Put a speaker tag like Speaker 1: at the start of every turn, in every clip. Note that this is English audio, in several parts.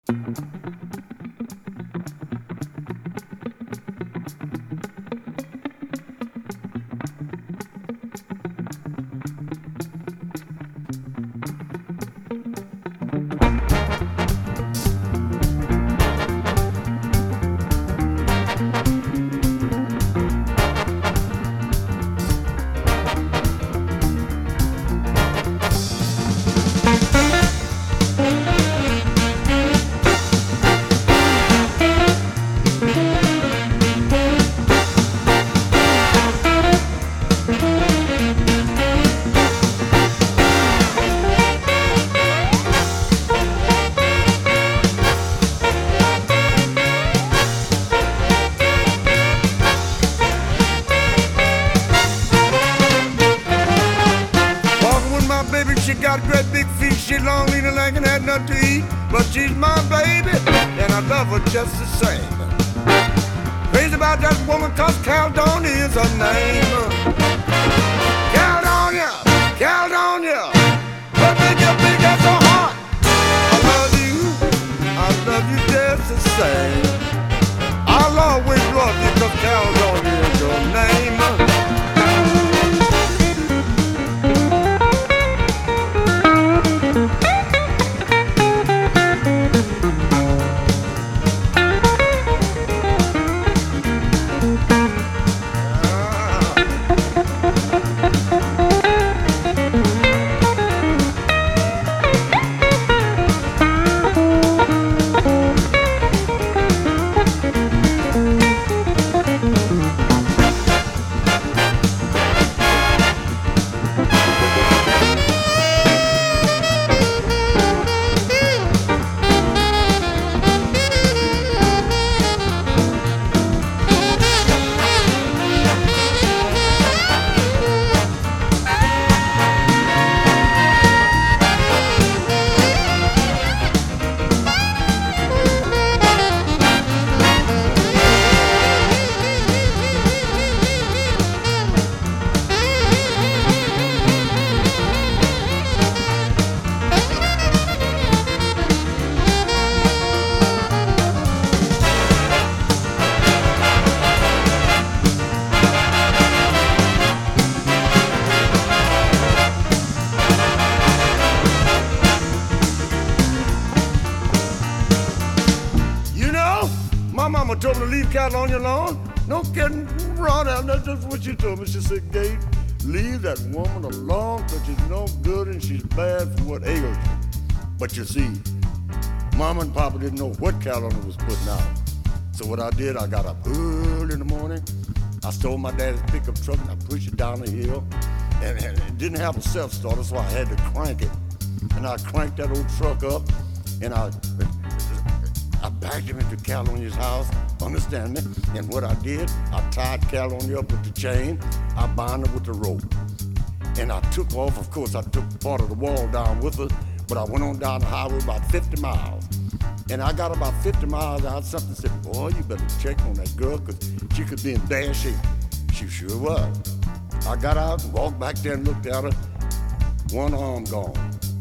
Speaker 1: She got great big feet, she long, lean, and lank, and had nothing to eat. But she's my baby, and I love her just the same. Crazy about that woman, cause Caledonia is her name. Caledonia, Caledonia, but big as her heart. I love you just the same. I'll always love you, cause Caledonia is your name. My mama told me to leave Caledonia alone. No kidding, run out. That's just what she told me. She said, Gabe, leave that woman alone because she's no good and she's bad for what ails you. But you see, Mama and Papa didn't know what Caledonia was putting out. So what I did, I got up early in the morning. I stole my daddy's pickup truck and I pushed it down the hill. And it didn't have a self-starter, so I had to crank it. And I cranked that old truck up and I backed him into Caledonia's house, understand me? And what I did, I tied Caledonia up with the chain, I bound her with the rope. And I took off, of course I took part of the wall down with her, but I went on down the highway about 50 miles. And I got about 50 miles out, something said, boy, you better check on that girl, because she could be in bad shape. She sure was. I got out and walked back there and looked at her. One arm gone,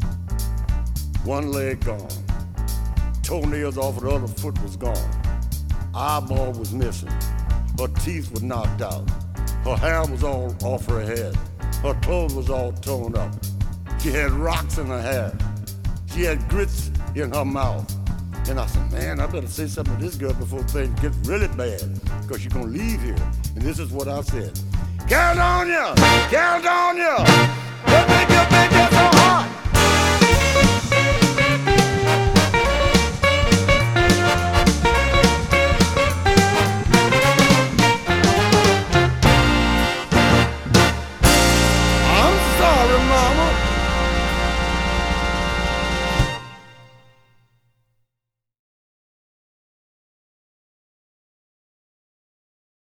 Speaker 1: one leg gone. Toenails off of the other foot was gone. Eyeball was missing. Her teeth were knocked out. Her hair was all off her head. Her clothes was all torn up. She had rocks in her hair. She had grits in her mouth. And I said, man, I better say something to this girl before things get really bad, because she's gonna leave here. And this is what I said. Caledonia,